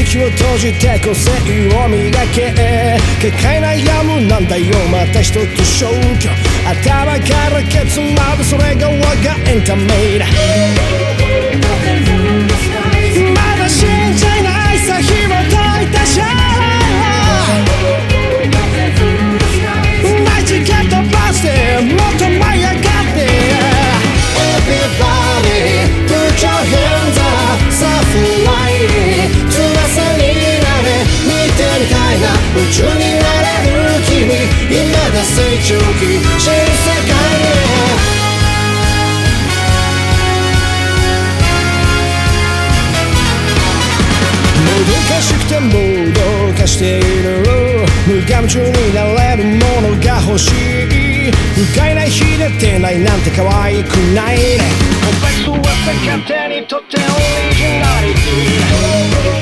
を閉じて個性を磨け結界悩むなんだよまた一つ消去頭からケツまでそれが我がエンタメだまだ信じないさ紐解いたシャナイチケットバスでもっと舞い上がって Everybody put your hands up さあフライ翼になれ見てみたいな宇宙になれる君今だ成長期新世界へもどかしくてもどかしている無我夢中になれるものが欲しい不快な日で出ないなんて可愛くないねコンプレックスは勝手にとってオリジナリティ